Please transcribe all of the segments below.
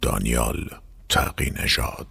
دانیال تقی نژاد.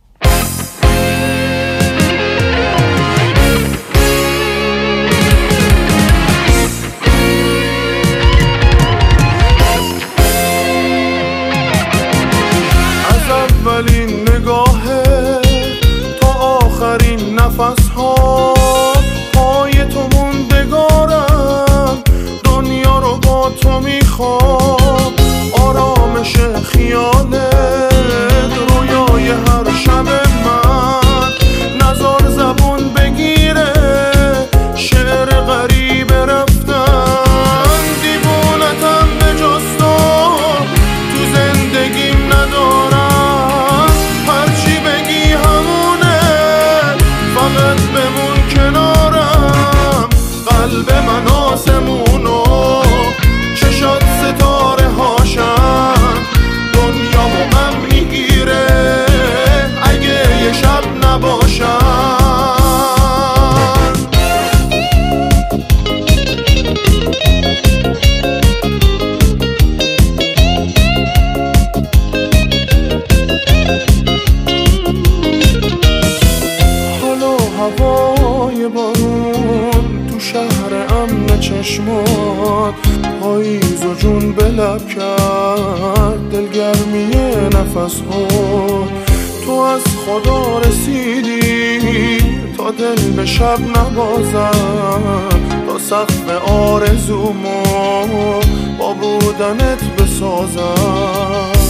از اولین نگاه تا آخرین نفس ها پای تو موندگارم، دنیا رو با تو میخوام، آرامش خیالت رویای هر شب من، نزار زبون بگیره شعر غریب رفتن، دیوونتم به جز تو زندگیم ندارم، هرچی بگی همونه فقط بمون کنارم، قلب من آسمونو چشات ستاره هاشن، دنیامو غم میگیره اگه یه شب نباشن. حالا هوای بارون تو شهر امن چشمات، پاییز و جون به لب کرد دلگرمی نفس ها، تو از خدا رسیدی تا دل به شب نبازن، تا سقف آرزومو با بودنت بسازن.